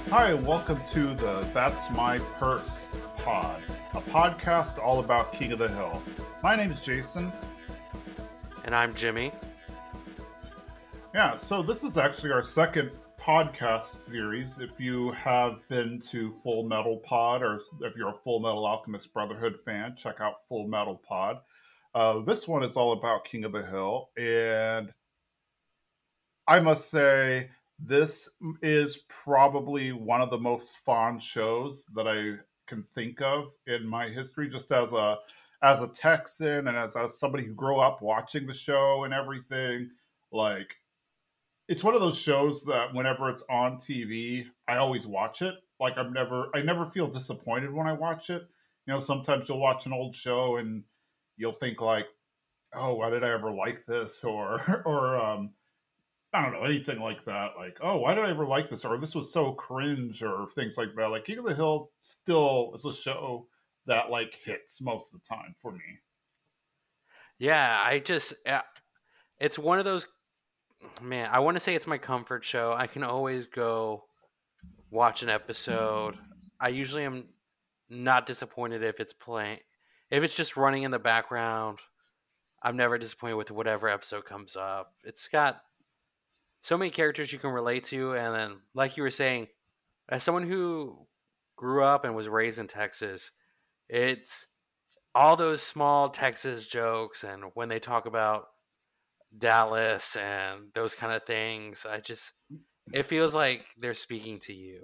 Hi, and welcome to the That's My Purse pod, a podcast all about King of the Hill. My name's Jason. And I'm Jimmy. Yeah, so this is actually our second podcast series. If you have been to Full Metal Pod, or if you're a Full Metal Alchemist Brotherhood fan, check out Full Metal Pod. This one is all about King of the Hill, and I must say, this is probably one of the most fond shows that I can think of in my history, just as a Texan and as somebody who grew up watching the show and everything. Like, it's one of those shows that whenever it's on TV, I always watch it. Like, I never feel disappointed when I watch it. You know, sometimes you'll watch an old show and you'll think like, oh, why did I ever like this? Or I don't know, anything like that. Like, oh, why did I ever like this? Or this was so cringe, or things like that. Like, King of the Hill still is a show that like hits most of the time for me. Yeah, it's one of those, man, I want to say it's my comfort show. I can always go watch an episode. I usually am not disappointed if it's playing, if it's just running in the background. I'm never disappointed with whatever episode comes up. It's got so many characters you can relate to. And then, like you were saying, as someone who grew up and was raised in Texas, it's all those small Texas jokes. And when they talk about Dallas and those kind of things, it feels like they're speaking to you.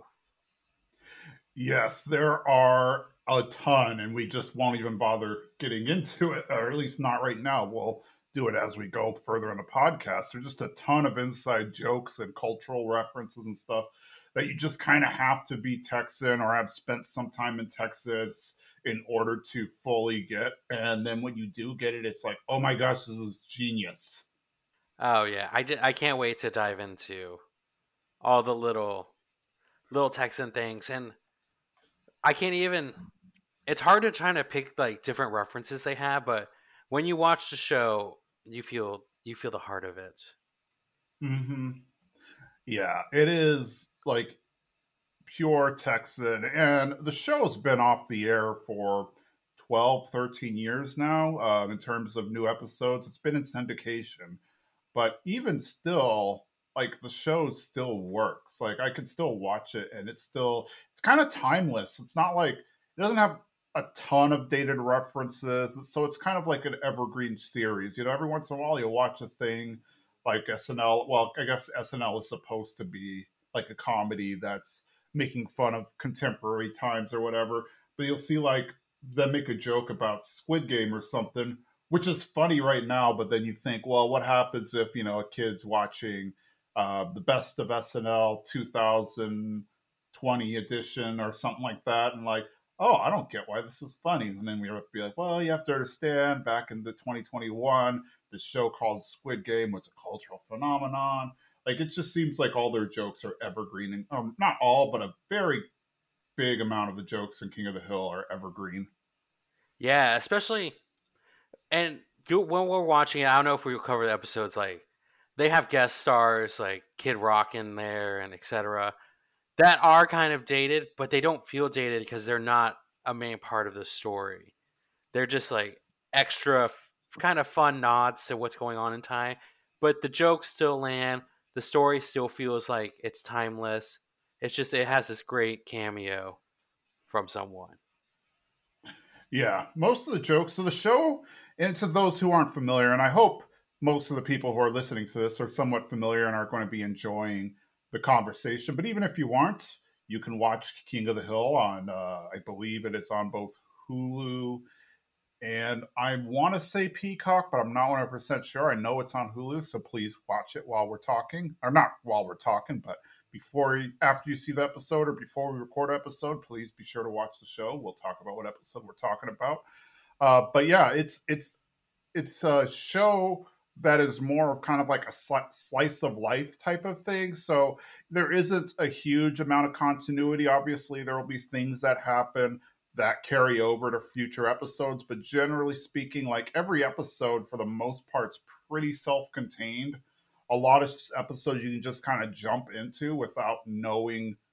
Yes, there are a ton, and we just won't even bother getting into it, or at least not right now. We'll do it as we go further in the podcast. There's just a ton of inside jokes and cultural references and stuff that you just kind of have to be Texan or have spent some time in Texas in order to fully get. And then when you do get it, it's like, oh my gosh, this is genius. Oh yeah, I can't wait to dive into all the little Texan things, and I can't even. It's hard to try to pick like different references they have, but when you watch the show, you feel the heart of it. Hmm. Yeah, it is like pure Texan. And the show's been off the air for 12, 13 years now in terms of new episodes. It's been in syndication. But even still, like the show still works. Like I could still watch it and it's kind of timeless. It's not like it doesn't have a ton of dated references. So it's kind of like an evergreen series. You know, every once in a while you'll watch a thing like SNL. Well, I guess SNL is supposed to be like a comedy that's making fun of contemporary times or whatever. But you'll see like them make a joke about Squid Game or something, which is funny right now. But then you think, well, what happens if a kid's watching the best of SNL 2020 edition or something like that, and like, oh, I don't get why this is funny. And then we have to be like, well, you have to understand, back in the 2021, this show called Squid Game was a cultural phenomenon. Like, it just seems like all their jokes are evergreen, and not all, but a very big amount of the jokes in King of the Hill are evergreen. Yeah, especially when we're watching it. I don't know if we'll cover the episodes like they have guest stars like Kid Rock in there and etc. that are kind of dated, but they don't feel dated because they're not a main part of the story. They're just like extra kind of fun nods to what's going on in time, but the jokes still land. The story still feels like it's timeless. It's just it has this great cameo from someone. Yeah, most of the jokes of the show, and to those who aren't familiar, and I hope most of the people who are listening to this are somewhat familiar and are going to be enjoying the conversation. But even if you aren't, you can watch King of the Hill on, I believe it is on both Hulu and I want to say Peacock, but I'm not 100% sure. I know it's on Hulu, so please watch it while we're talking. Or not while we're talking, but after you see the episode or before we record an episode, please be sure to watch the show. We'll talk about what episode we're talking about. But yeah, it's a show that is more of kind of like a slice of life type of thing. So there isn't a huge amount of continuity. Obviously, there will be things that happen that carry over to future episodes, but generally speaking, like every episode for the most part is pretty self-contained. A lot of episodes you can just kind of jump into without knowing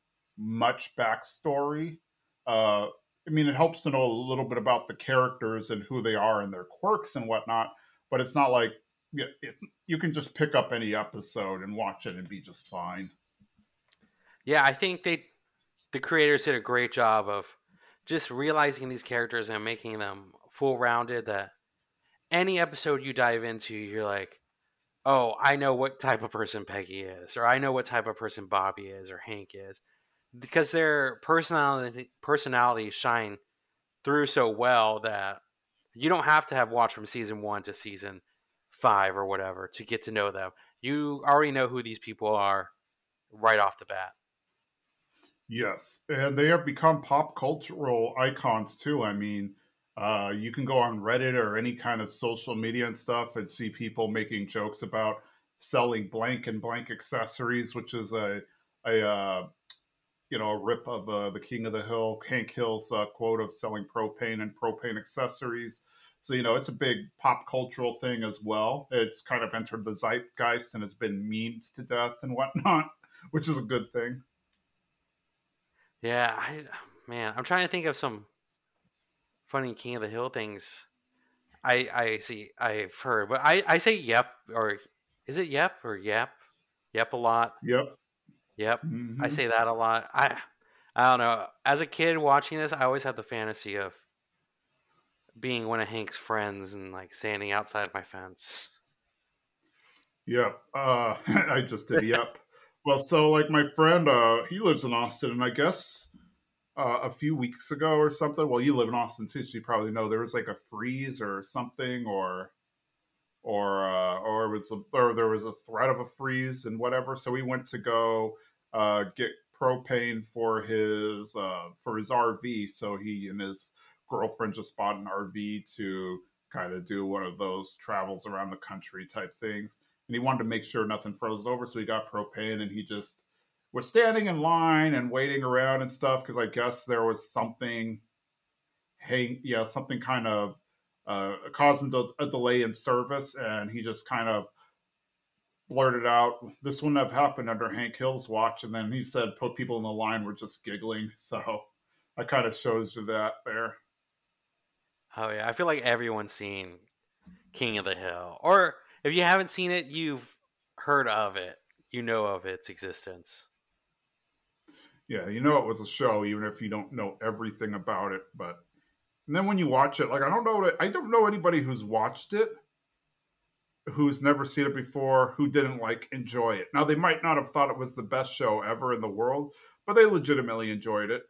much backstory. I mean, it helps to know a little bit about the characters and who they are and their quirks and whatnot, but it's not like you can just pick up any episode and watch it and be just fine. Yeah, I think the creators did a great job of just realizing these characters and making them full rounded. That any episode you dive into, you're like, oh, I know what type of person Peggy is, or I know what type of person Bobby is, or Hank is, because their personalities shine through so well that you don't have to have watched from season 1 to season 5 or whatever to get to know them. You already know who these people are right off the bat. Yes, and they have become pop cultural icons too. I mean, you can go on Reddit or any kind of social media and stuff and see people making jokes about selling blank and blank accessories, which is a a rip of the King of the Hill, Hank Hill's quote of selling propane and propane accessories. So it's a big pop cultural thing as well. It's kind of entered the zeitgeist and has been memed to death and whatnot, which is a good thing. Yeah, man, I'm trying to think of some funny King of the Hill things. I see, I've heard, but I say yep, or is it yep or yep? Yep a lot. Yep. Yep. I Hmm. say that a lot. I don't know. As a kid watching this, I always had the fantasy of being one of Hank's friends and like standing outside my fence. Yep. I just did. Yep. Well, so like my friend, he lives in Austin, and I guess a few weeks ago or something. Well, you live in Austin too, so you probably know there was like a freeze or something, or or there was a threat of a freeze and whatever. So we went to go get propane for his RV. So he and his girlfriend just bought an RV to kind of do one of those travels around the country type things. And he wanted to make sure nothing froze over, so he got propane, and he just was standing in line and waiting around and stuff because I guess there was something, hey, something kind of causing a delay in service, and he just kind of blurted out, "This wouldn't have happened under Hank Hill's watch." And then he said, people in the line were just giggling. So that kind of shows you that there. Oh yeah, I feel like everyone's seen King of the Hill, or if you haven't seen it, you've heard of it. You know of its existence. Yeah, it was a show, even if you don't know everything about it. But and then when you watch it, like I don't know anybody who's watched it who's never seen it before who didn't like enjoy it. Now they might not have thought it was the best show ever in the world, but they legitimately enjoyed it.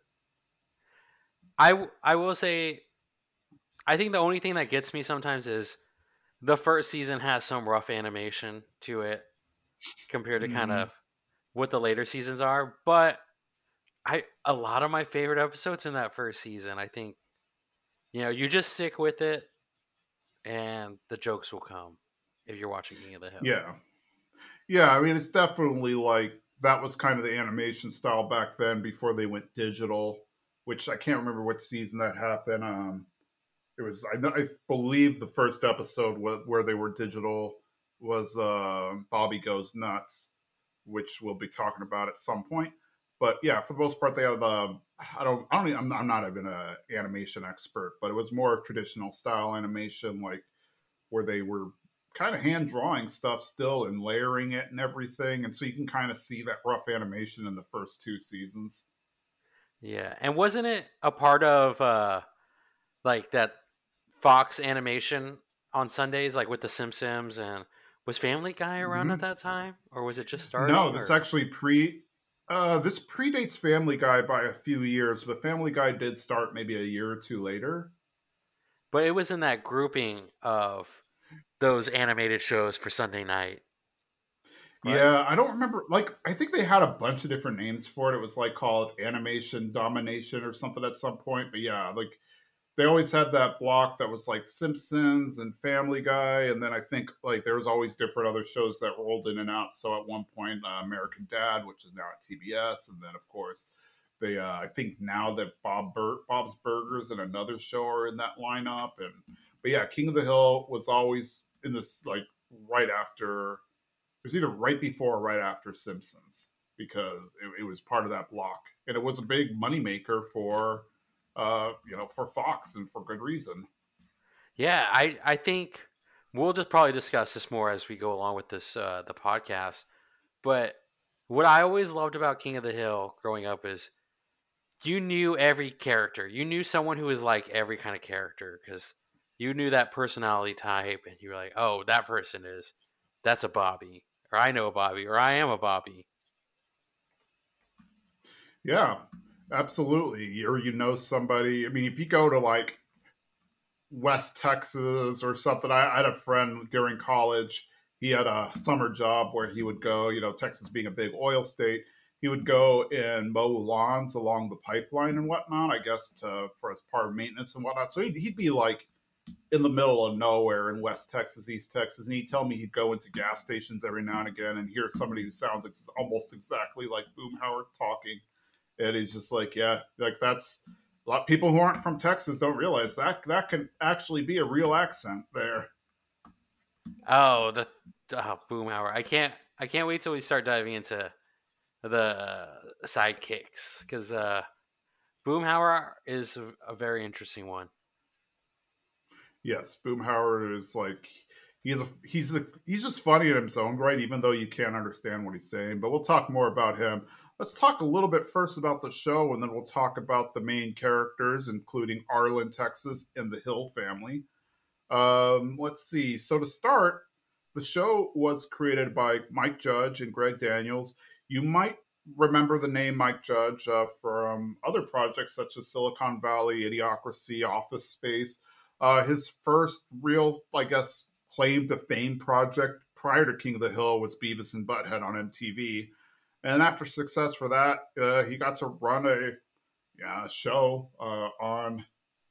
I will say, I think the only thing that gets me sometimes is the first season has some rough animation to it compared to kind Mm-hmm. of what the later seasons are. But I a lot of my favorite episodes in that first season. I think you just stick with it, and the jokes will come if you're watching King of the Hill. Yeah. Yeah, I mean, it's definitely like that was kind of the animation style back then before they went digital, which I can't remember what season that happened. It was, I believe, the first episode where they were digital was Bobby Goes Nuts, which we'll be talking about at some point. But yeah, for the most part, they have. I don't. I'm not even an animation expert, but it was more traditional style animation, like where they were kind of hand drawing stuff still and layering it and everything. And so you can kind of see that rough animation in the first two seasons. Yeah, and wasn't it a part of like that Fox animation on Sundays, like with The Simpsons, and was Family Guy around at Hmm. that time, or was it just No, starting? this Or actually this predates Family Guy by a few years, but Family Guy did start maybe a year or two later. but it was in that grouping of those animated shows for Sunday night, right? Yeah, I don't remember. Like, I think they had a bunch of different names for it. It was like called Animation Domination or something at some point. But yeah, like they always had that block that was like Simpsons and Family Guy, and then I think like there was always different other shows that rolled in and out. So at one point, American Dad, which is now at TBS, and then of course they, I think now that Bob's Burgers and another show are in that lineup, and but yeah, King of the Hill was always in this like right after. It was either right before or right after Simpsons. because it was part of that block, and it was a big moneymaker for for Fox, and for good reason. Yeah, I think we'll just probably discuss this more as we go along with this the podcast. But what I always loved about King of the Hill growing up is you knew every character. You knew someone who was like every kind of character because you knew that personality type, and you were like, "Oh, that's a Bobby," or "I know a Bobby," or "I am a Bobby." Yeah, absolutely. Or somebody. I mean, if you go to like West Texas or something, I had a friend during college. He had a summer job where he would go. Texas being a big oil state, he would go and mow lawns along the pipeline and whatnot. I guess for as part of maintenance and whatnot. So he'd be like in the middle of nowhere in West Texas, East Texas, and he'd tell me he'd go into gas stations every now and again and hear somebody who sounds almost exactly like Boomhauer talking, and he's just like, yeah, like that's a lot of people who aren't from Texas don't realize that can actually be a real accent there. Oh, the Boomhauer! I can't wait till we start diving into the sidekicks because Boomhauer is a very interesting one. Yes, Boomhauer is like he's just funny in his own right, even though you can't understand what he's saying. But we'll talk more about him. Let's talk a little bit first about the show, and then we'll talk about the main characters, including Arlen, Texas, and the Hill family. Let's see. So to start, the show was created by Mike Judge and Greg Daniels. You might remember the name Mike Judge from other projects such as Silicon Valley, Idiocracy, Office Space. His first real, I guess, claim to fame project prior to King of the Hill was Beavis and Butthead on MTV. And after success for that, he got to run a show on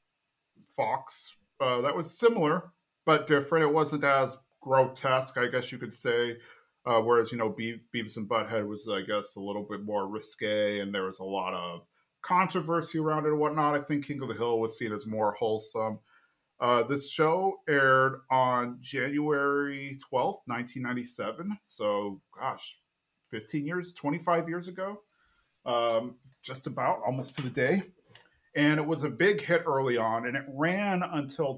Fox that was similar but different. It wasn't as grotesque, I guess you could say. Whereas Beavis and Butthead was, I guess, a little bit more risque, and there was a lot of controversy around it and whatnot. I think King of the Hill was seen as more wholesome. This show aired on January 12th, 1997. So, gosh, 15 years, 25 years ago, just about, almost to the day. And it was a big hit early on, and it ran until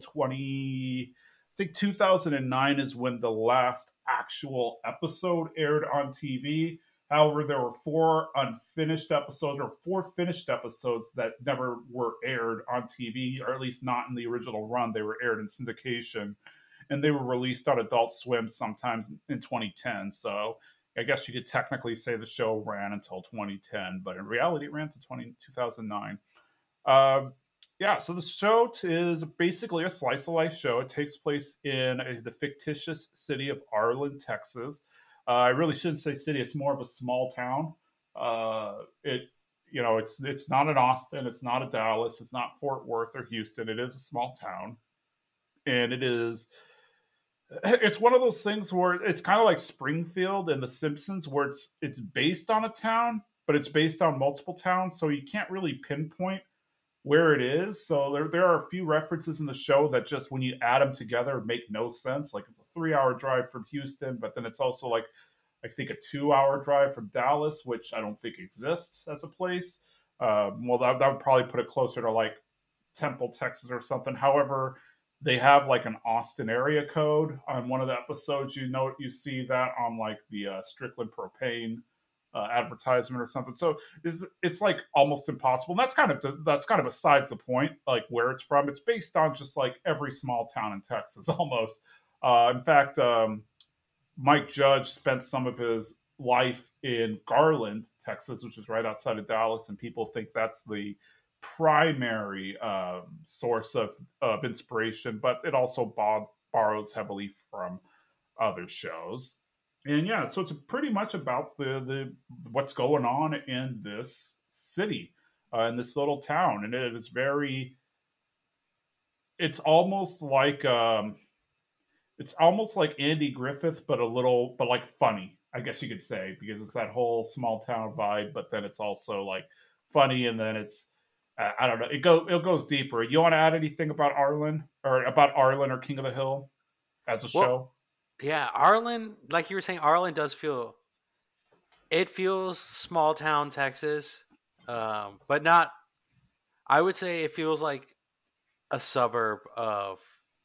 I think 2009 is when the last actual episode aired on TV. However, there were four unfinished episodes, or four finished episodes that never were aired on TV, or at least not in the original run. They were aired in syndication, and they were released on Adult Swim sometimes in 2010. So I guess you could technically say the show ran until 2010, but in reality, it ran to 2009. Yeah, so the show is basically a slice of life show. It takes place in the fictitious city of Arlen, Texas. I really shouldn't say city; it's more of a small town. It it's not an Austin, it's not a Dallas, it's not Fort Worth or Houston. It is a small town, and it's one of those things where it's kind of like Springfield and The Simpsons, where it's based on a town, but it's based on multiple towns, so you can't really pinpoint where it is. So there are a few references in the show that just when you add them together make no sense. Like it's a 3 hour drive from Houston, but then it's also like I think a 2 hour drive from Dallas, which I don't think exists as a place. Well, that would probably put it closer to like Temple, Texas, or something. However, they have like an Austin area code on one of the episodes. You see that on like the Strickland propane advertisement or something. So it's like almost impossible. And that's kind of besides the point. Like where it's from, it's based on just like every small town in Texas almost. In fact, Mike Judge spent some of his life in Garland, Texas, which is right outside of Dallas, and people think that's the primary source of inspiration, but it also borrows heavily from other shows. And yeah, so it's pretty much about the what's going on in this city, in this little town, and it is very. It's almost like Andy Griffith, but but like funny, I guess you could say, because it's that whole small town vibe, but then it's also like funny, and then it's I don't know, it goes deeper. You want to add anything about Arlen or King of the Hill as a Well, show? yeah, Arlen, like you were saying, Arlen does feel it feels small town Texas, but not. I would say it feels like a suburb of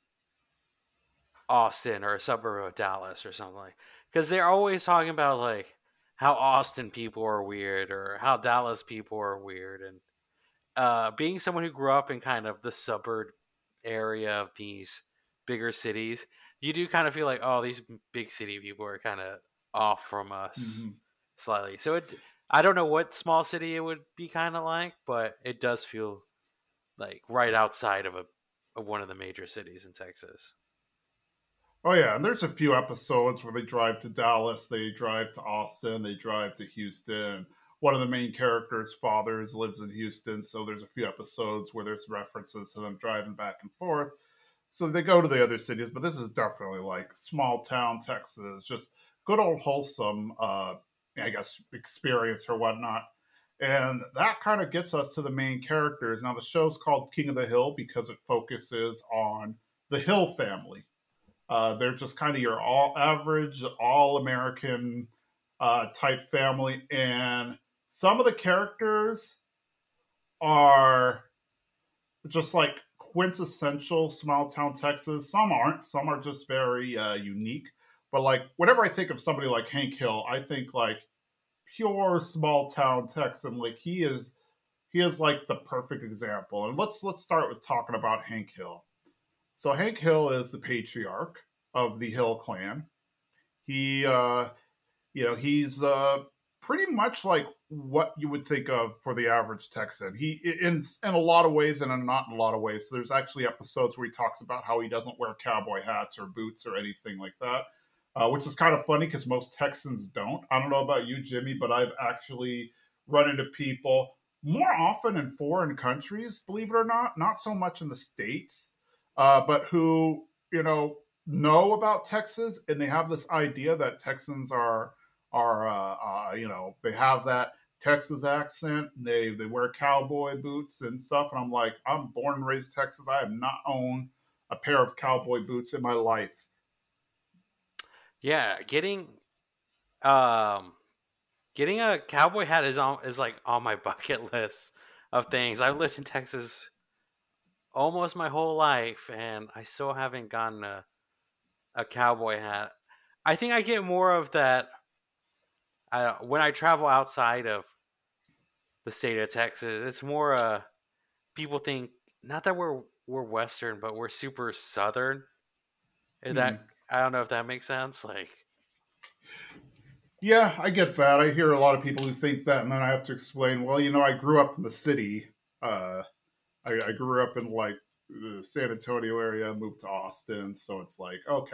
Austin or a suburb of Dallas or something like. Because they're always talking about like how Austin people are weird or how Dallas people are weird, and being someone who grew up in kind of the suburb area of these bigger cities, you do kind of feel like, oh, these big city people are kind of off from us Hmm. slightly. So I don't know what small city it would be kind of like, but it does feel like right outside of one of the major cities in Texas. Oh yeah, and there's a few episodes where they drive to Dallas, they drive to Austin, they drive to Houston. One of the main characters' fathers lives in Houston, so there's a few episodes where there's references to them driving back and forth. So they go to the other cities, but this is definitely like small town Texas, just good old wholesome, I guess, experience or whatnot. And that kind of gets us to the main characters. Now, the show's called King of the Hill because it focuses on the Hill family. They're just kind of your all average, all American type family. And some of the characters are just like quintessential small town Texas. Some aren't. Some are just very unique. But like whenever I think of somebody like Hank Hill, I think like pure small town Texan. Like he is like the perfect example. And let's start with talking about Hank Hill. So Hank Hill is the patriarch of the Hill clan. He he's pretty much like what you would think of for the average Texan. He in a lot of ways and in not in a lot of ways. So there's actually episodes where he talks about how he doesn't wear cowboy hats or boots or anything like that, which is kind of funny because most Texans don't. I don't know about you, Jimmy, but I've actually run into people more often in foreign countries, believe it or not so much in the states, but who know about Texas and they have this idea that Texans are they have that Texas accent. They wear cowboy boots and stuff, and I'm like, I'm born and raised in Texas. I have not owned a pair of cowboy boots in my life. Yeah, um getting a cowboy hat is like on my bucket list of things. I've lived in Texas almost my whole life, and I still haven't gotten a cowboy hat. I think I get more of that when I travel outside of the state of Texas. It's more people think not that we're Western, but we're super Southern. That Hmm. I don't know if that makes sense. Like, Yeah, I get that. I hear a lot of people who think that, and then I have to explain. Well, I grew up in the city. Uh, I grew up in like the San Antonio area, moved to Austin, so it's like okay,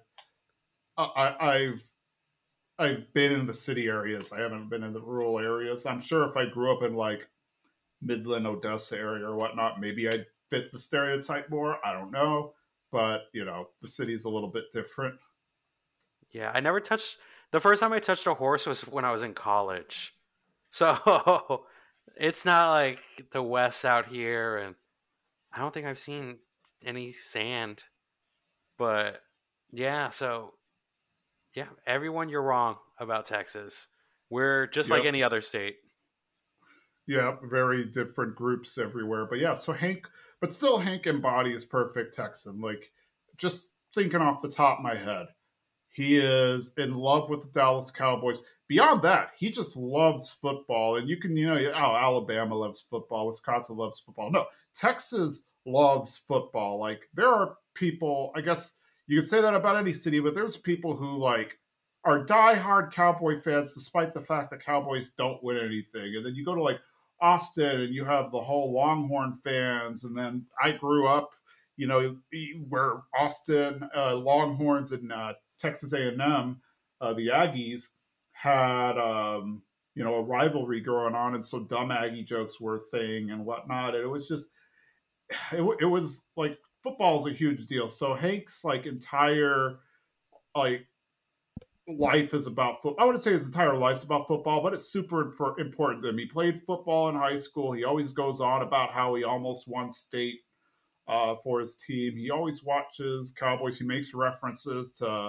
I've been in the city areas. I haven't been in the rural areas. I'm sure if I grew up in like Midland, Odessa area or whatnot, maybe I'd fit the stereotype more. I don't know, but the city's a little bit different. yeah, I never touched. The first time I touched a horse was when I was in college. So it's not like the West out here, and I don't think I've seen any sand. But yeah, so yeah, everyone, you're wrong about Texas. We're just like Yep. any other state. Yeah, very different groups everywhere. But yeah, so but still Hank embodies perfect Texan. Like, just thinking off the top of my head, he is in love with the Dallas Cowboys. Beyond that, he just loves football. And you can, Alabama loves football, Wisconsin loves football. No, Texas loves football. Like, there are people, I guess you could say that about any city, but there's people who, like, are diehard Cowboy fans despite the fact that Cowboys don't win anything. And then you go to, like, Austin and you have the whole Longhorn fans. And then I grew up, where Austin Longhorns and Texas A&M, the Aggies had a rivalry going on, and so dumb Aggie jokes were a thing and whatnot. And it was just it was like football is a huge deal. So Hank's like entire like life is about football. I wouldn't say his entire life's about football, but it's super important to him. He played football in high school. He always goes on about how he almost won state for his team. He always watches Cowboys. He makes references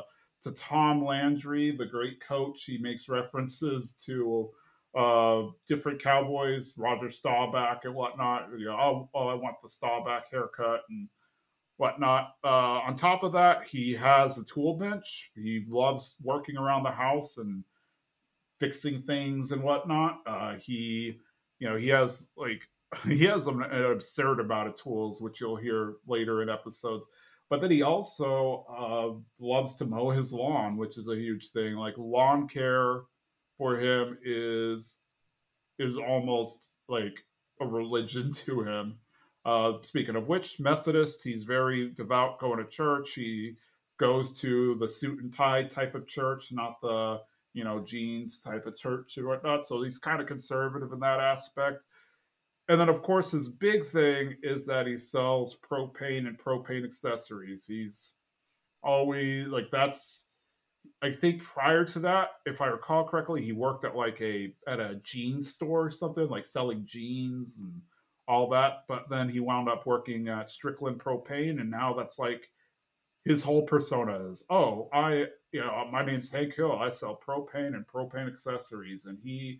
Tom Landry, the great coach. He makes references to different Cowboys, Roger Staubach and whatnot. Oh, I want the Staubach haircut and whatnot. On top of that, he has a tool bench. He loves working around the house and fixing things and whatnot. He has like he has an absurd amount of tools, which you'll hear later in episodes. But then he also loves to mow his lawn, which is a huge thing. Like lawn care for him is almost like a religion to him. Speaking of which, Methodist, he's very devout going to church. He goes to the suit and tie type of church, not the jeans type of church and whatnot. So he's kind of conservative in that aspect. And then, of course, his big thing is that he sells propane and propane accessories. He's always like that's. I think prior to that, if I recall correctly, he worked at a jeans store or something, like selling jeans and all that. But then he wound up working at Strickland Propane, and now that's like his whole persona is, oh, my name's Hank Hill. I sell propane and propane accessories, and he.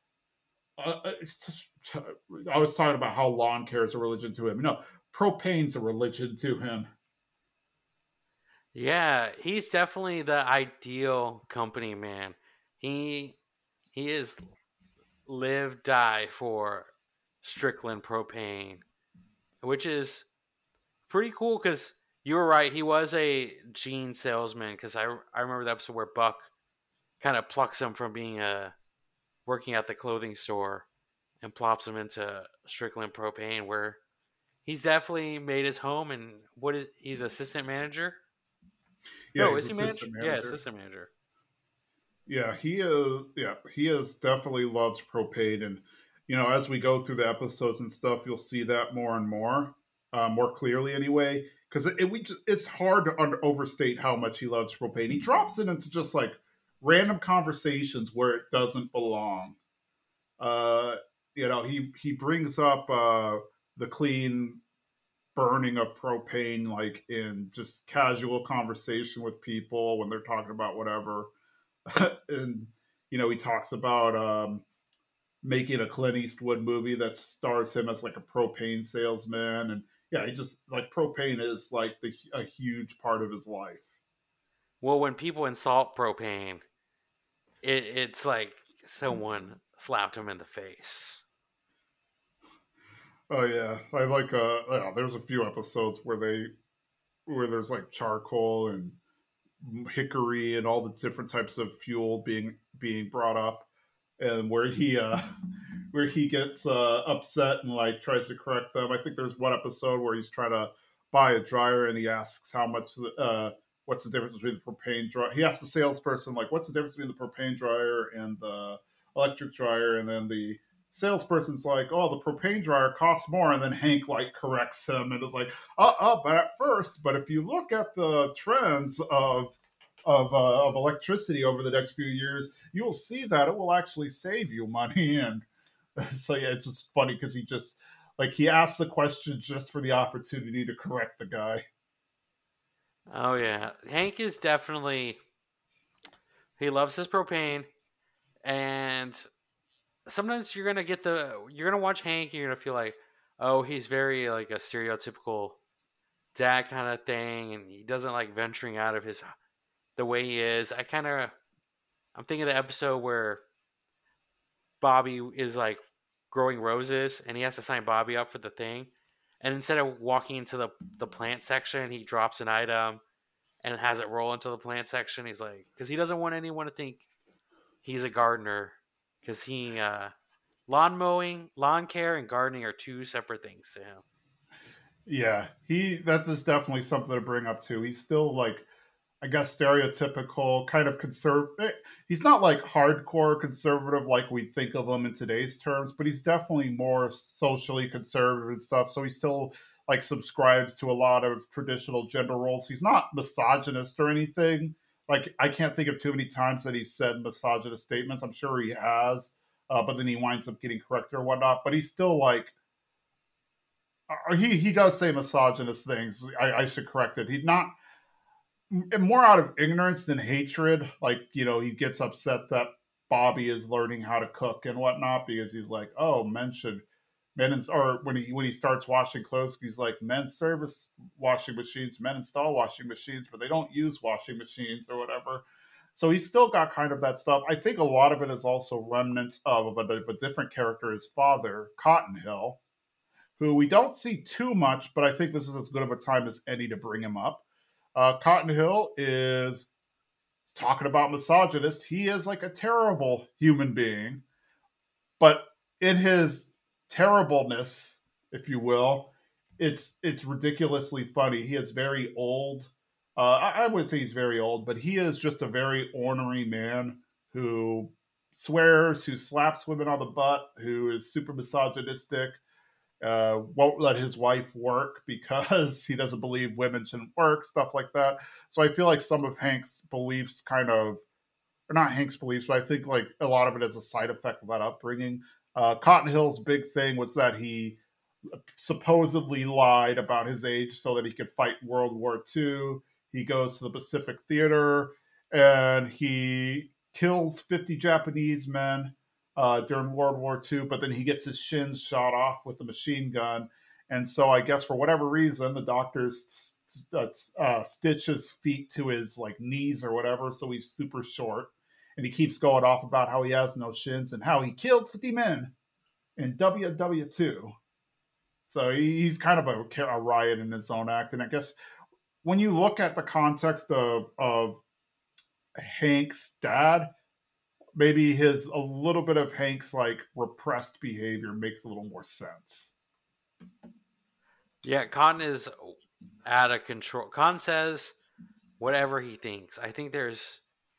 I was talking about how lawn care is a religion to him. No, propane's a religion to him. Yeah, he's definitely the ideal company man. He is live die for Strickland Propane, which is pretty cool because you were right. He was a jean salesman because I remember the episode where Buck kind of plucks him from being working at the clothing store and plops him into Strickland Propane, where he's definitely made his home. And he's assistant manager? Yeah, No, he's is he manager? assistant Yeah, manager. assistant manager. Yeah, he is. Yeah, he is definitely loves propane, and as we go through the episodes and stuff, you'll see that more and more clearly anyway. Because it's hard to overstate how much he loves propane. He drops it into just like random conversations where it doesn't belong. Uh, he brings up the clean burning of propane like in just casual conversation with people when they're talking about whatever. And he talks about making a Clint Eastwood movie that stars him as like a propane salesman, and yeah, he just like propane is like a huge part of his life. Well, when people insult propane, it's like someone slapped him in the face. Oh yeah, I like yeah, there's a few episodes where there's like charcoal and hickory and all the different types of fuel being brought up, and where he gets upset and like tries to correct them. I think there's one episode where he's trying to buy a dryer and he asks how much what's the difference between the propane dryer. He asks the salesperson like what's the difference between the propane dryer and the electric dryer, and then the salesperson's like, oh, the propane dryer costs more, and then Hank like corrects him and is like, but at first, but if you look at the trends of electricity over the next few years, you will see that it will actually save you money. And so yeah, it's just funny because he asks the question just for the opportunity to correct the guy. Oh yeah, Hank is definitely he loves his propane, and sometimes you're gonna watch Hank, and you're gonna feel like, oh, he's very like a stereotypical dad kind of thing, and he doesn't like venturing out of the way he is. I'm thinking of the episode where Bobby is like growing roses, and he has to sign Bobby up for the thing, and instead of walking into the plant section, he drops an item and has it roll into the plant section. He's like, because he doesn't want anyone to think he's a gardener, because lawn mowing, lawn care, and gardening are two separate things to him. Yeah, that is definitely something to bring up too. He's still like, I guess, stereotypical kind of conservative. He's not like hardcore conservative like we think of him in today's terms, but he's definitely more socially conservative and stuff. So he still like subscribes to a lot of traditional gender roles. He's not misogynist or anything. Like I can't think of too many times that he said misogynist statements. I'm sure he has, but then he winds up getting corrected or whatnot. But he's still like he does say misogynist things. I should correct it. He's not. more out of ignorance than hatred. Like, he gets upset that Bobby is learning how to cook and whatnot because he's like, oh, or when he starts washing clothes, he's like, men service washing machines, men install washing machines, but they don't use washing machines or whatever. So he's still got kind of that stuff. I think a lot of it is also remnants of a different character, his father, Cotton Hill, who we don't see too much, but I think this is as good of a time as any to bring him up. Cotton Hill is talking about misogynist. He is like a terrible human being, but in his terribleness, if you will, it's ridiculously funny. He is very old. I wouldn't say he's very old, but he is just a very ornery man who swears, who slaps women on the butt, who is super misogynistic, won't let his wife work because he doesn't believe women shouldn't work, stuff like that. So I feel like some of Hank's beliefs or not Hank's beliefs, but I think like a lot of it is a side effect of that upbringing. Cotton Hill's big thing was that he supposedly lied about his age so that he could fight World War II. He goes to the Pacific Theater and he kills 50 Japanese men during World War II, but then he gets his shins shot off with a machine gun. And so I guess for whatever reason, the doctors stitch his feet to his like knees or whatever, so he's super short. And he keeps going off about how he has no shins and how he killed 50 men in WW2. So he's kind of a riot in his own act. And I guess when you look at the context of Hank's dad, maybe a little bit of Hank's like repressed behavior makes a little more sense. Yeah, Cotton is out of control. Con says whatever he thinks. I think there's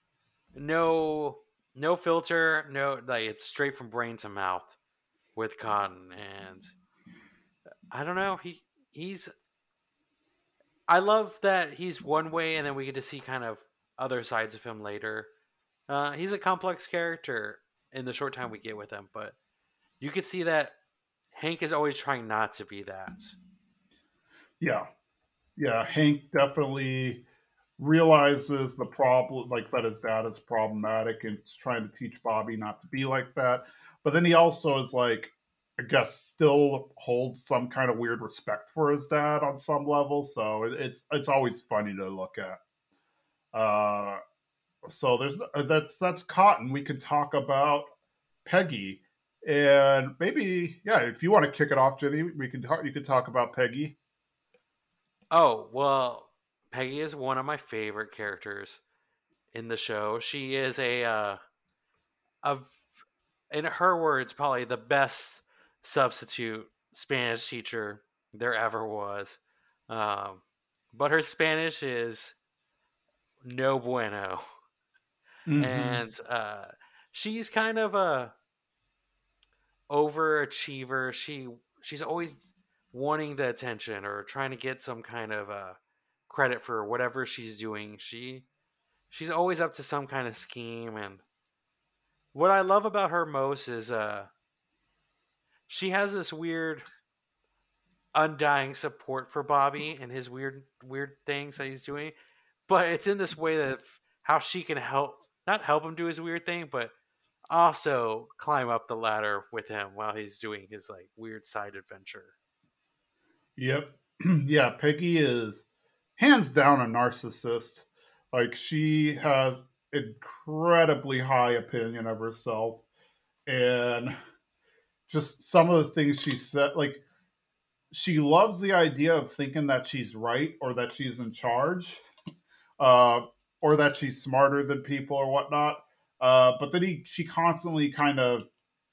no filter, no, like it's straight from brain to mouth with Cotton, and I don't know. He's. I love that he's one way, and then we get to see kind of other sides of him later. He's a complex character in the short time we get with him, but you could see that Hank is always trying not to be that. Yeah, yeah. Hank definitely realizes the problem, like that his dad is problematic, and is trying to teach Bobby not to be like that. But then he also is like, I guess, still holds some kind of weird respect for his dad on some level. So it's always funny to look at. Uh, so that's Cotton. We could talk about Peggy, and maybe if you want to kick it off, Jenny, you could talk about Peggy. Oh well, Peggy is one of my favorite characters in the show. She is a in her words, probably the best substitute Spanish teacher there ever was. Um, but her Spanish is no bueno, Mm-hmm. and she's kind of a overachiever. She's always wanting the attention or trying to get some kind of credit for whatever she's doing. She's always up to some kind of scheme, and what I love about her most is she has this weird undying support for Bobby and his weird things that he's doing, but it's in this way that how she can not help him do his weird thing, but also climb up the ladder with him while he's doing his like weird side adventure. Yep. Yeah, Peggy is hands down a narcissist. Like she has incredibly high opinion of herself, and just some of the things she said, like she loves the idea of thinking that she's right or that she's in charge, uh, or that she's smarter than people or whatnot. But then she constantly kind of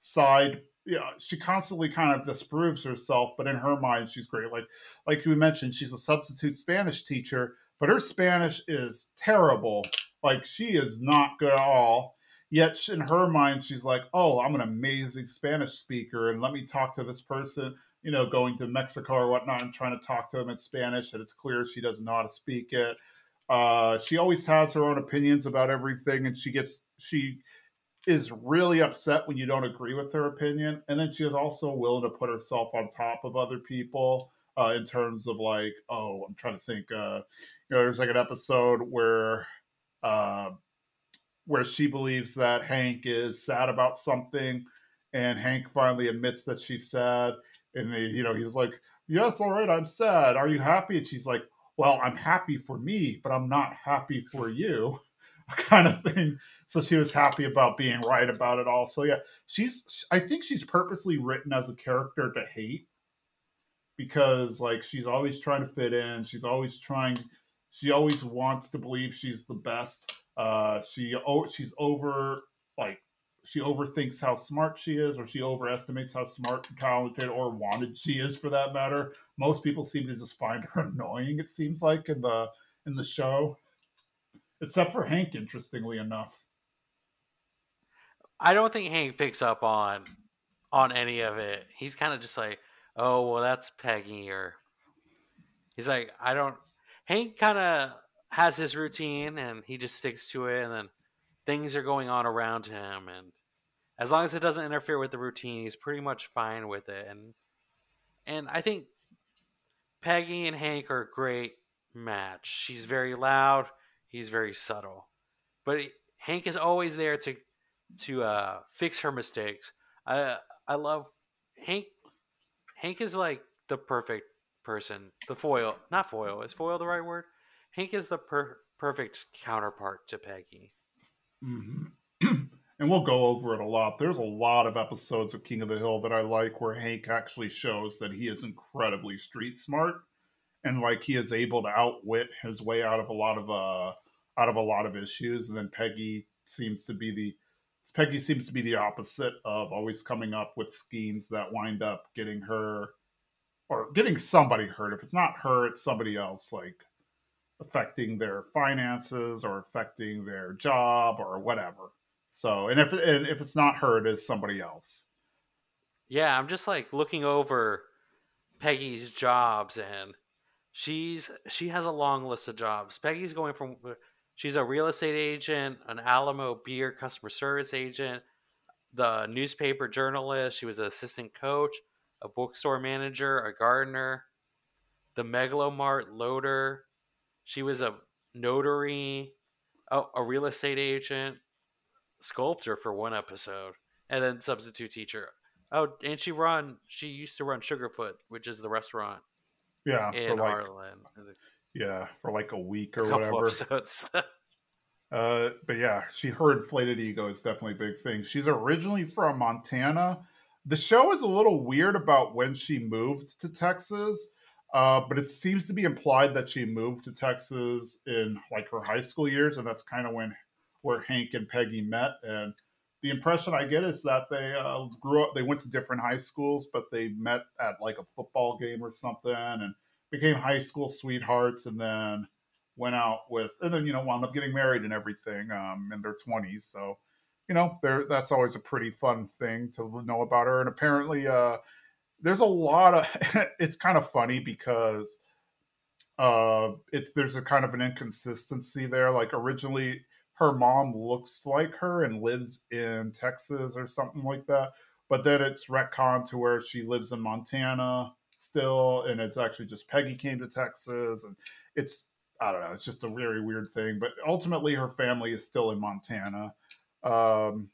she constantly kind of disproves herself, but in her mind, she's great. Like we mentioned, she's a substitute Spanish teacher, but her Spanish is terrible. Like she is not good at all. Yet in her mind, she's like, "Oh, I'm an amazing Spanish speaker, and let me talk to this person." Going to Mexico or whatnot and trying to talk to them in Spanish, and it's clear she doesn't know how to speak it. She always has her own opinions about everything, and she is really upset when you don't agree with her opinion. And then she is also willing to put herself on top of other people in terms of like, oh, I'm trying to think. there's like an episode uh, where she believes that Hank is sad about something, and Hank finally admits that she's sad, and he's like, "Yes, all right, I'm sad. Are you happy?" And she's like, "Well, I'm happy for me, but I'm not happy for you," kind of thing. So she was happy about being right about it all. So yeah, I think she's purposely written as a character to hate because like she's always trying to fit in. She always wants to believe she's the best. She's over like she overthinks how smart she is, or she overestimates how smart and talented or wanted she is for that matter. Most people seem to just find her annoying, it seems like, in the show. Except for Hank, interestingly enough. I don't think Hank picks up on any of it. He's kind of just like, oh well, that's Peggy, or he's like, I don't. Hank kind of has his routine and he just sticks to it, and then things are going on around him, and as long as it doesn't interfere with the routine, he's pretty much fine with it. And I think Peggy and Hank are a great match. She's very loud, he's very subtle, but Hank is always there to fix her mistakes. I love Hank. Hank is like the perfect person. The foil, not foil. Is foil the right word? Hank is the perfect counterpart to Peggy. Mm-hmm. And we'll go over it a lot. There's a lot of episodes of King of the Hill that I like where Hank actually shows that he is incredibly street smart, and like he is able to outwit his way out of a lot of issues. And then Peggy seems to be the opposite of always coming up with schemes that wind up getting her or getting somebody hurt. If it's not her, it's somebody else, like affecting their finances or affecting their job or whatever. So, and if it's not her, it is somebody else. Yeah, I'm just like looking over Peggy's jobs, and she has a long list of jobs. Peggy's going from she's a real estate agent, an Alamo beer customer service agent, the newspaper journalist. She was an assistant coach, a bookstore manager, a gardener, the Megalomart loader. She was a notary, a real estate agent, sculptor for one episode, and then substitute teacher. Oh, and she used to run Sugarfoot, which is the restaurant Yeah, in Harlan. for like a week A or couple whatever. episodes. But yeah, her inflated ego is definitely a big thing. She's originally from Montana. The show is a little weird about when she moved to Texas, but it seems to be implied that she moved to Texas in like her high school years, and that's kind of when where Hank and Peggy met. And the impression I get is that they grew up, they went to different high schools, but they met at like a football game or something, and became high school sweethearts, and then went out with, and then wound up getting married and everything in their 20s. So that's always a pretty fun thing to know about her. And apparently there's a lot of it's kind of funny because it's there's a kind of an inconsistency there. Like originally her mom looks like her and lives in Texas or something like that, but then it's retconned to where she lives in Montana still, and it's actually just Peggy came to Texas. And it's, I don't know, it's just a very weird thing, but ultimately her family is still in Montana. um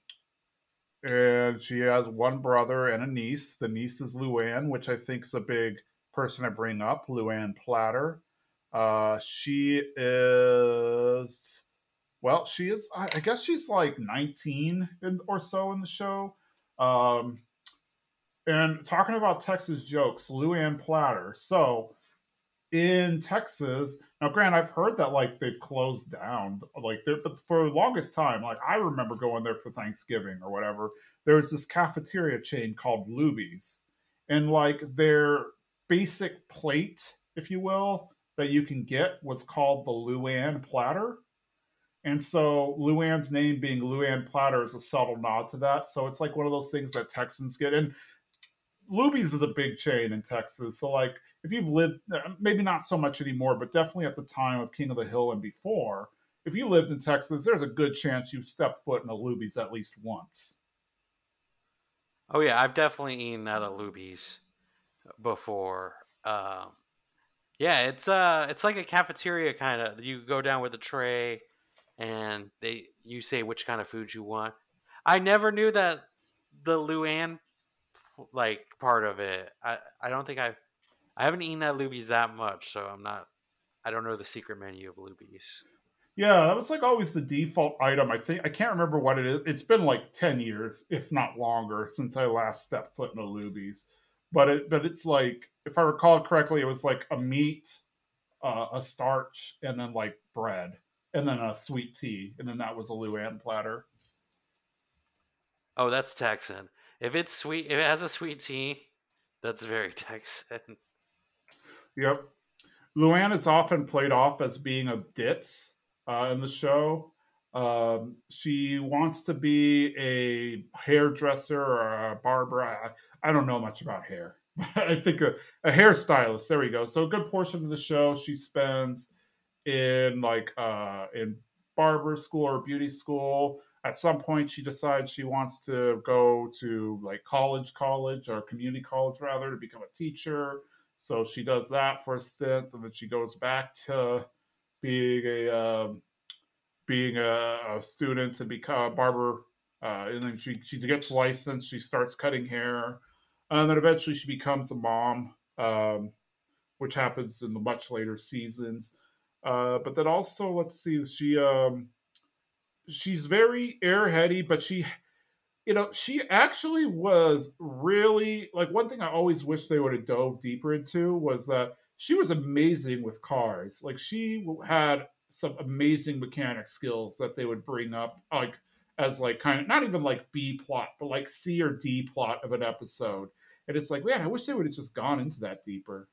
and she has one brother and a niece. The niece is Luann, which I think is a big person to bring up. Luann Platter. She is, well, she is. I guess she's like 19 or so in the show. Um, and talking about Texas jokes, Luann Platter. So in Texas. Now, Grant, I've heard that like they've closed down, like they're, but for the longest time, like I remember going there for Thanksgiving or whatever. There was this cafeteria chain called Luby's, and like their basic plate, if you will, that you can get was called the Luann platter. And so Luann's name being Luann Platter is a subtle nod to that. So it's like one of those things that Texans get. And Luby's is a big chain in Texas. So like if you've lived, maybe not so much anymore, but definitely at the time of King of the Hill and before, if you lived in Texas, there's a good chance you've stepped foot in a Luby's at least once. Oh yeah, I've definitely eaten at a Luby's before. Yeah, it's like a cafeteria kind of. You go down with a tray, and you say which kind of food you want. I never knew that the Luann like part of it. I don't think I haven't eaten at Luby's that much, so I don't know the secret menu of Luby's. Yeah, that was like always the default item. I think I can't remember what it is. It's been like 10 years, if not longer, since I last stepped foot in a Luby's. But it's like, if I recall correctly, it was like a meat, a starch, and then like bread, and then a sweet tea, and then that was a Luann platter. Oh, that's Texan. If it's sweet, if it has a sweet tea, that's very Texan. Yep. Luann is often played off as being a ditz in the show. She wants to be a hairdresser or a barber. I don't know much about hair, but I think a hairstylist. There we go. So a good portion of the show she spends in in barber school or beauty school. At some point, she decides she wants to go to like college or community college rather, to become a teacher. So she does that for a stint, and then she goes back to being a student to become a barber. And then she gets licensed. She starts cutting hair, and then eventually she becomes a mom, which happens in the much later seasons. But then also, let's see, she's very airheady, but she actually was really like, one thing I always wish they would have dove deeper into was that she was amazing with cars. Like, she had some amazing mechanic skills that they would bring up, like as like kind of not even like B plot, but like C or D plot of an episode. And it's like, man, I wish they would have just gone into that deeper.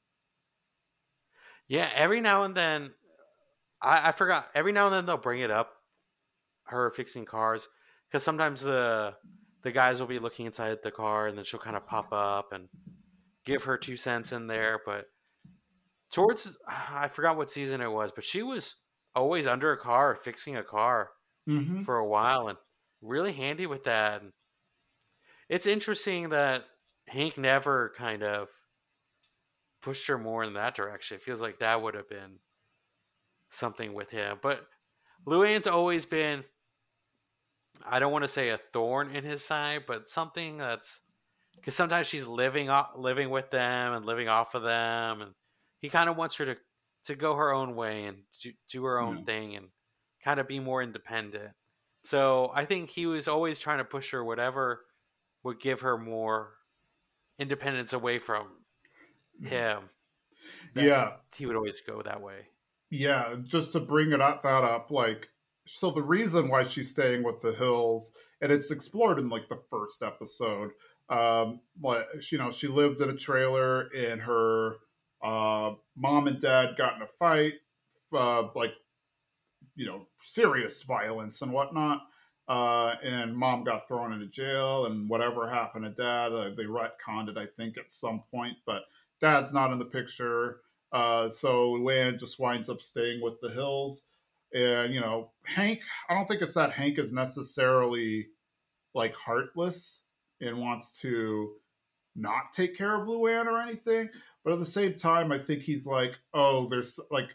Yeah, every now and then I forgot. Every now and then they'll bring it up, her fixing cars, because sometimes the guys will be looking inside the car, and then she'll kind of pop up and give her 2 cents in there. But towards I forgot what season it was, but she was always under a car fixing a car Mm-hmm. for a while and really handy with that. And it's interesting that Hank never kind of pushed her more in that direction. It feels like that would have been something with him. But Luann's always been, I don't want to say a thorn in his side, but something that's, because sometimes she's living with them and living off of them, and he kind of wants her to go her own way and do her own Yeah. thing and kind of be more independent. So I think he was always trying to push her whatever would give her more independence away from him. That Yeah. he would always go that way. Yeah, just to bring that up, like, so the reason why she's staying with the Hills, and it's explored in like the first episode, like, she lived in a trailer, and her mom and dad got in a fight, like, serious violence and whatnot. And mom got thrown into jail, and whatever happened to dad, they retconned it, I think, at some point, but dad's not in the picture. So Luann just winds up staying with the Hills. And, Hank, I don't think it's that Hank is necessarily like heartless and wants to not take care of Luann or anything. But at the same time, I think he's like, oh, there's like,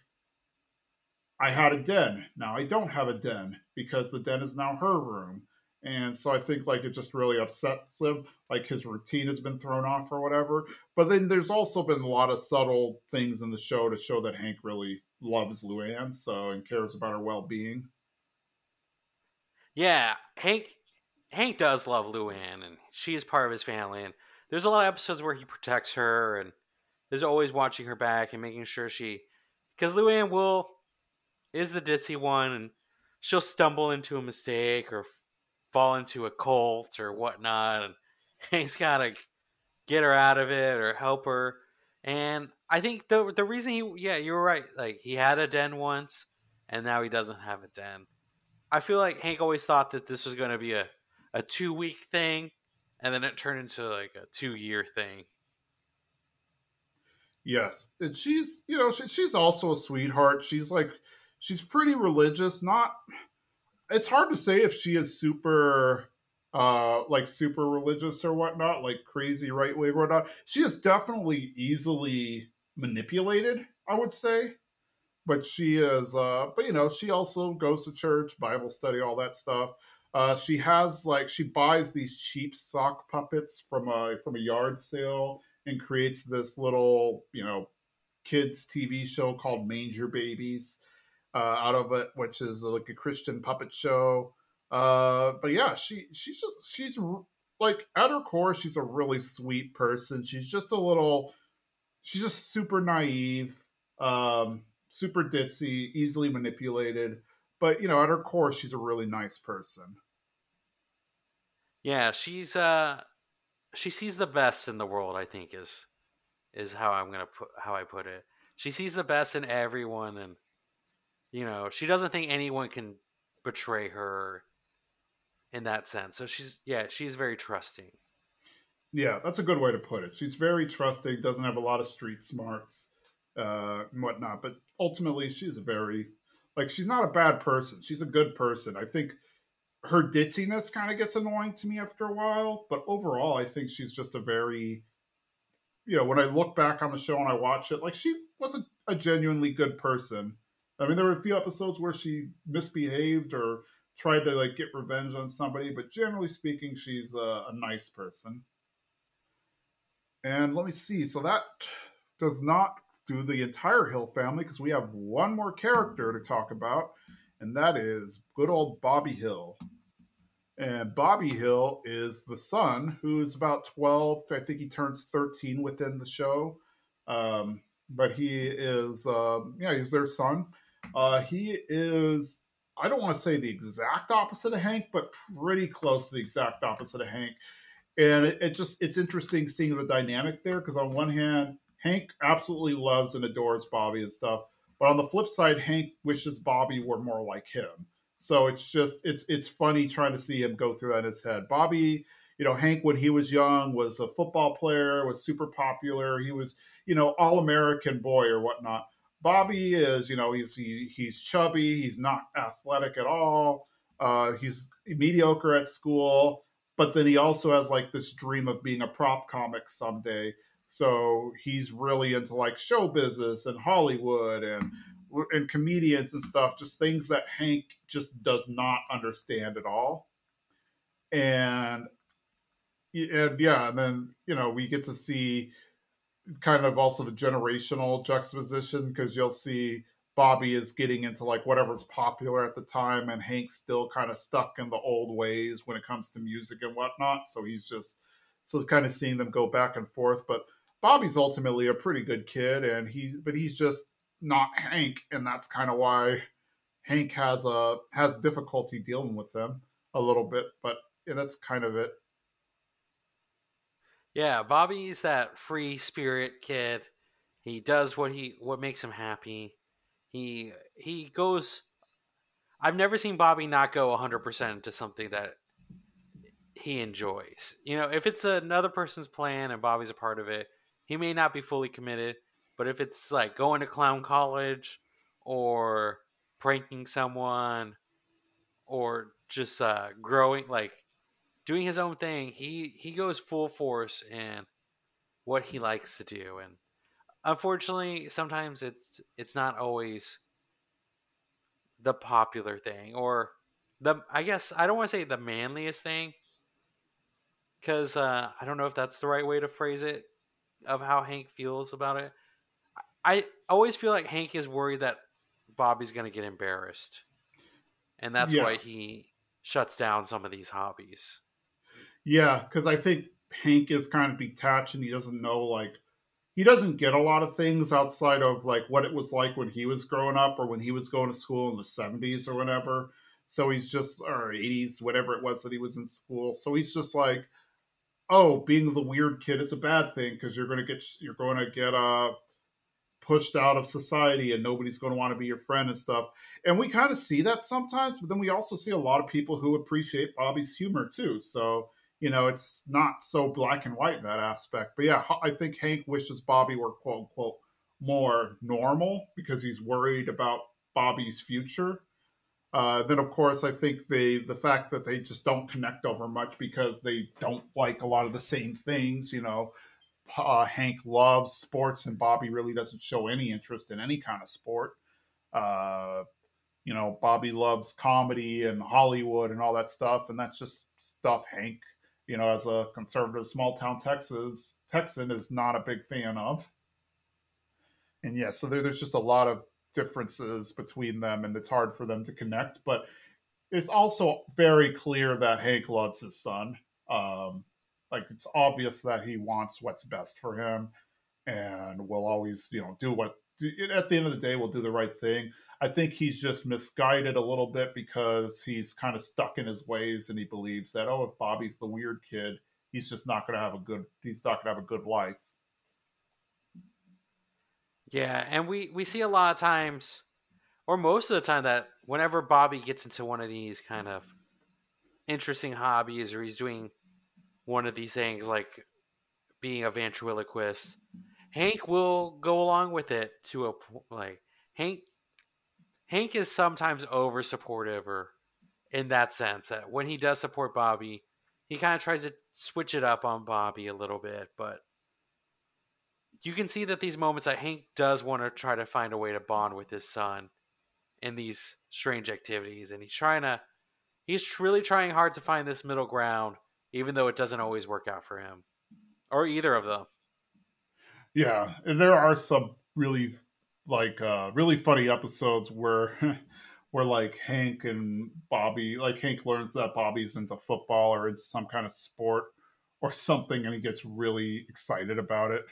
I had a den. Now I don't have a den because the den is now her room. And so I think like it just really upsets him. Like, his routine has been thrown off or whatever. But then there's also been a lot of subtle things in the show to show that Hank really loves Luann, so, and cares about her well being. Yeah, Hank does love Luann, and she is part of his family. And there's a lot of episodes where he protects her, and is always watching her back and making sure because Luann is the ditzy one, and she'll stumble into a mistake or fall into a cult or whatnot, and Hank's gotta get her out of it or help her. And I think the reason yeah, you're right. Like, he had a den once, and now he doesn't have a den. I feel like Hank always thought that this was going to be a 2 week thing, and then it turned into like a 2 year thing. Yes. And she's also a sweetheart. She's pretty religious. Not It's hard to say if she is super religious or whatnot, like crazy right wing or whatnot. She is definitely easily manipulated, I would say. But she is, but she also goes to church, Bible study, all that stuff. She has like she buys these cheap sock puppets from a yard sale and creates this little kids TV show called Manger Babies out of it, which is like a Christian puppet show. But yeah, she's like at her core, she's a really sweet person. She's just super naive, super ditzy, easily manipulated. But at her core, she's a really nice person. Yeah, she sees the best in the world, I think is how I put it. She sees the best in everyone, and she doesn't think anyone can betray her in that sense. So she's very trusting. Yeah, that's a good way to put it. She's very trusting, doesn't have a lot of street smarts and whatnot, but ultimately, she's she's not a bad person. She's a good person. I think her ditziness kind of gets annoying to me after a while, but overall, I think she's just a very when I look back on the show and I watch it, like she was a genuinely good person. I mean, there were a few episodes where she misbehaved or tried to like get revenge on somebody, but generally speaking, she's a nice person. And let me see. So that does not do the entire Hill family because we have one more character to talk about, and that is good old Bobby Hill. And Bobby Hill is the son who's about 12. I think he turns 13 within the show. But he is, he's their son. He is, I don't want to say the exact opposite of Hank, but pretty close to the exact opposite of Hank. And it's interesting seeing the dynamic there because on one hand, Hank absolutely loves and adores Bobby and stuff. But on the flip side, Hank wishes Bobby were more like him. So it's funny trying to see him go through that in his head. Bobby, Hank when he was young was a football player, was super popular. He was, all American boy or whatnot. Bobby is, he's chubby. He's not athletic at all. He's mediocre at school, but then he also has like this dream of being a prop comic someday. So he's really into like show business and Hollywood and comedians and stuff, just things that Hank just does not understand at all. And yeah, and then we get to see kind of also the generational juxtaposition because you'll see Bobby is getting into like whatever's popular at the time, and Hank's still kind of stuck in the old ways when it comes to music and whatnot. So so kind of seeing them go back and forth. But Bobby's ultimately a pretty good kid, and he's just not Hank, and that's kind of why Hank has difficulty dealing with them a little bit. But yeah, that's kind of it. Yeah, Bobby's that free spirit kid. He does what makes him happy. He goes. I've never seen Bobby not go 100% into something that he enjoys. If it's another person's plan and Bobby's a part of it, he may not be fully committed. But if it's like going to clown college or pranking someone or just growing, like doing his own thing, he goes full force in what he likes to do. And unfortunately, sometimes it's not always the popular thing or I guess I don't want to say the manliest thing because I don't know if that's the right way to phrase it of how Hank feels about it. I always feel like Hank is worried that Bobby's going to get embarrassed, and that's Yeah, why he shuts down some of these hobbies. yeah, because I think Hank is kind of detached and he doesn't know like he doesn't get a lot of things outside of like what it was like when he was growing up or when he was going to school in the 70s or whatever. So he's just or 80s, whatever it was that he was in school. So he's just like, oh, being the weird kid is a bad thing because you're going to get pushed out of society and nobody's going to want to be your friend and stuff. And we kind of see that sometimes, but then we also see a lot of people who appreciate Bobby's humor too. So, it's not so black and white in that aspect. But yeah, I think Hank wishes Bobby were quote unquote more normal because he's worried about Bobby's future. Then, of course, I think the fact that they just don't connect over much because they don't like a lot of the same things. Hank loves sports and Bobby really doesn't show any interest in any kind of sport. Uh, Bobby loves comedy and Hollywood and all that stuff, and that's just stuff Hank, as a conservative small town Texan is not a big fan of. And yeah, so there's just a lot of differences between them, and it's hard for them to connect. But it's also very clear that Hank loves his son. Um, like it's obvious that he wants what's best for him, and will always, do at the end of the day will do the right thing. I think he's just misguided a little bit because he's kind of stuck in his ways, and he believes that, oh, if Bobby's the weird kid, he's not going to have a good life. Yeah, and we see a lot of times, or most of the time, that whenever Bobby gets into one of these kind of interesting hobbies, or he's doing one of these things like being a ventriloquist, Hank will go along with it to a like Hank. Hank is sometimes over supportive, or in that sense that when he does support Bobby, he kind of tries to switch it up on Bobby a little bit, but you can see that these moments that Hank does want to try to find a way to bond with his son in these strange activities, and he's really trying hard to find this middle ground, even though it doesn't always work out for him or either of them. Yeah, and there are some really funny episodes where where like Hank and Bobby, like Hank learns that Bobby's into football or into some kind of sport or something, and he gets really excited about it.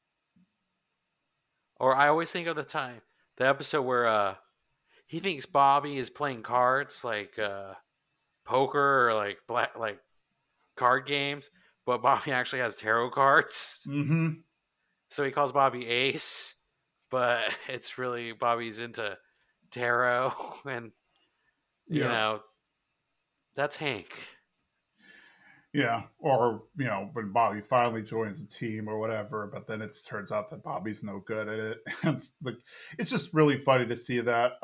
Or I always think of the episode where he thinks Bobby is playing cards like poker or like like card games, but Bobby actually has tarot cards. Mm-hmm. So he calls Bobby Ace, but it's really Bobby's into tarot, and you Yeah. know that's Hank. Yeah, or when Bobby finally joins the team or whatever, but then it turns out that Bobby's no good at it. It's like it's just really funny to see that.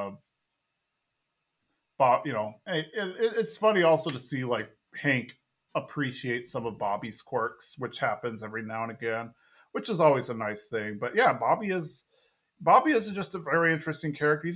Bob, it's funny also to see like Hank appreciate some of Bobby's quirks, which happens every now and again, which is always a nice thing. But yeah, Bobby is just a very interesting character.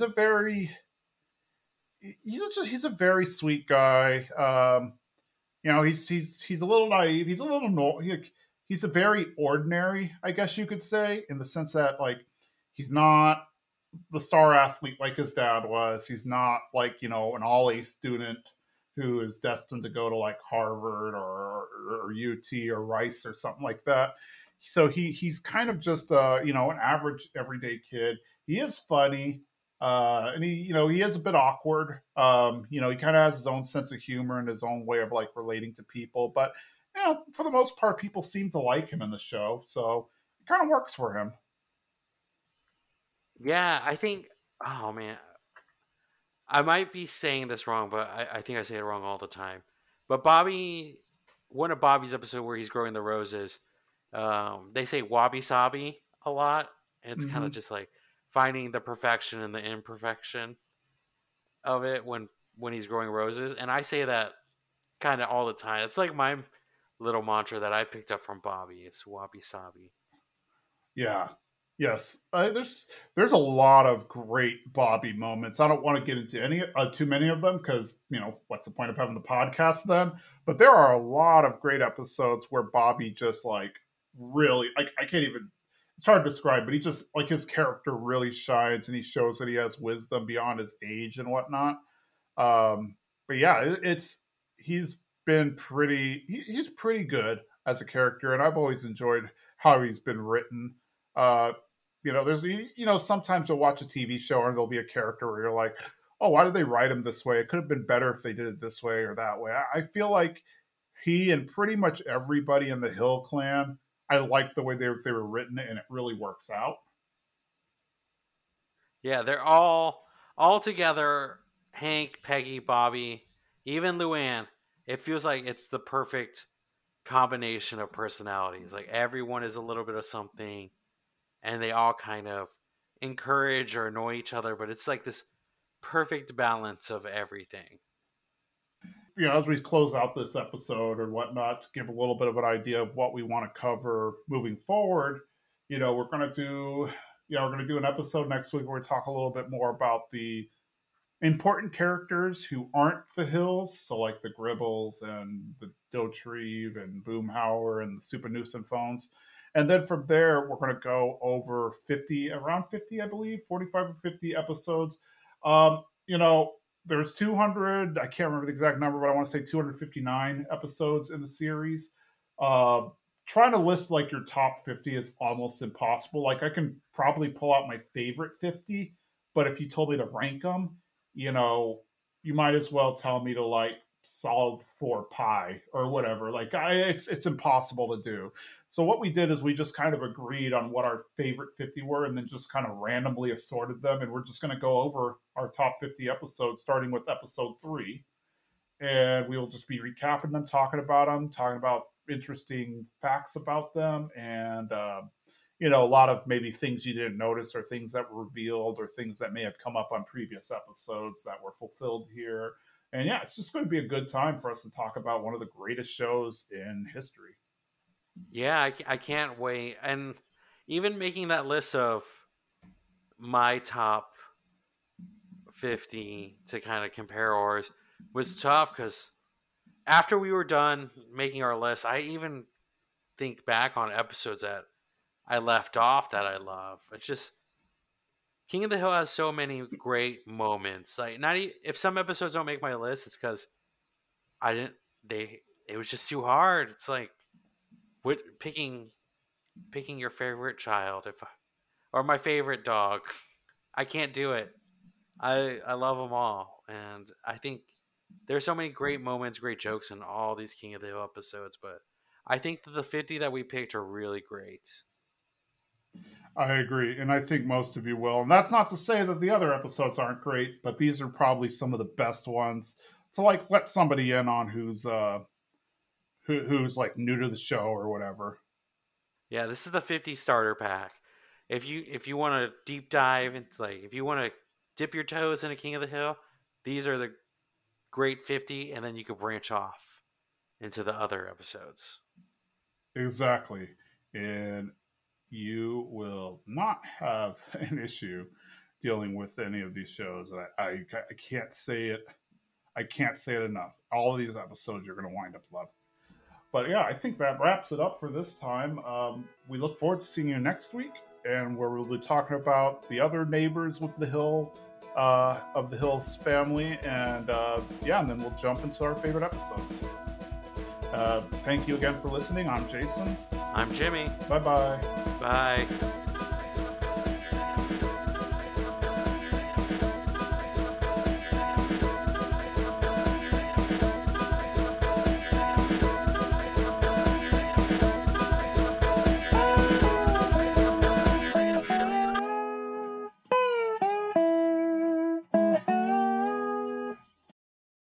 He's a very sweet guy. He's a little naive. He's a little no. He's a very ordinary, I guess you could say, in the sense that like he's not the star athlete like his dad was. He's not like an all A student who is destined to go to like Harvard or UT or Rice or something like that. So he's kind of just an average everyday kid. He is funny. And he is a bit awkward. He kind of has his own sense of humor and his own way of like relating to people. But for the most part, people seem to like him in the show, so it kind of works for him. Yeah, I think. Oh man, I might be saying this wrong, but I think I say it wrong all the time. But Bobby, one of Bobby's episode where he's growing the roses, they say wabi sabi a lot. And it's kind of Hmm. just like finding the perfection and the imperfection of it when he's growing roses. And I say that kind of all the time. It's like my little mantra that I picked up from Bobby. It's wabi sabi. Yeah. Yes. There's a lot of great Bobby moments. I don't want to get into any too many of them because what's the point of having the podcast then? But there are a lot of great episodes where Bobby just like really I can't even. It's hard to describe, but he just like his character really shines and he shows that he has wisdom beyond his age and whatnot. But yeah, he's been he's pretty good as a character, and I've always enjoyed how he's been written. Uh, there's sometimes you'll watch a TV show and there'll be a character where you're like, oh, why did they write him this way? It could have been better if they did it this way or that way. I feel like he and pretty much everybody in the Hill Clan, I like the way they were written, and it really works out. Yeah, they're all together. Hank, Peggy, Bobby, even Luann. It feels like it's the perfect combination of personalities. Like everyone is a little bit of something, and they all kind of encourage or annoy each other. But it's like this perfect balance of everything. as we close out this episode or whatnot, to give a little bit of an idea of what we want to cover moving forward, we're going to do, we're going to do an episode next week where we talk a little bit more about the important characters who aren't the Hills, so like the Gribbles and the Dotrieve and Boomhauer and the Super Nuisance Phones. And then from there, we're going to go over around 50, I believe, 45 or 50 episodes. There's 200, I can't remember the exact number, but I want to say 259 episodes in the series. Trying to list like your top 50 is almost impossible. Like I can probably pull out my favorite 50, but if you told me to rank them, you might as well tell me to like solve for pi or whatever. Like it's impossible to do. So what we did is we just kind of agreed on what our favorite 50 were and then just kind of randomly assorted them. And we're just going to go over our top 50 episodes, starting with episode 3. And we will just be recapping them, talking about interesting facts about them, and a lot of maybe things you didn't notice or things that were revealed or things that may have come up on previous episodes that were fulfilled here. And yeah, it's just going to be a good time for us to talk about one of the greatest shows in history. Yeah, I can't wait. And even making that list of my top 50 to kind of compare ours was tough because after we were done making our list, I even think back on episodes that I left off that I love. It's just King of the Hill has so many great moments. Like if some episodes don't make my list, it's because it was just too hard. It's like picking your favorite child or my favorite dog. I can't do it. I love them all, and I think there's so many great moments, great jokes in all these King of the Hill episodes, but I think that the 50 that we picked are really great. I agree, and I think most of you will. And that's not to say that the other episodes aren't great, but these are probably some of the best ones to like let somebody in on who's like new to the show or whatever. Yeah, this is the 50 starter pack. If you want to deep dive into if you want to dip your toes into King of the Hill, these are the great 50, and then you could branch off into the other episodes. Exactly. And you will not have an issue dealing with any of these shows. I can't say it. I can't say it enough. All of these episodes you're going to wind up loving. But yeah, I think that wraps it up for this time. We look forward to seeing you next week, and where we'll be talking about the other neighbors with the Hill of the Hills family, and and then we'll jump into our favorite episodes. Thank you again for listening. I'm Jason. I'm Jimmy. Bye-bye. Bye.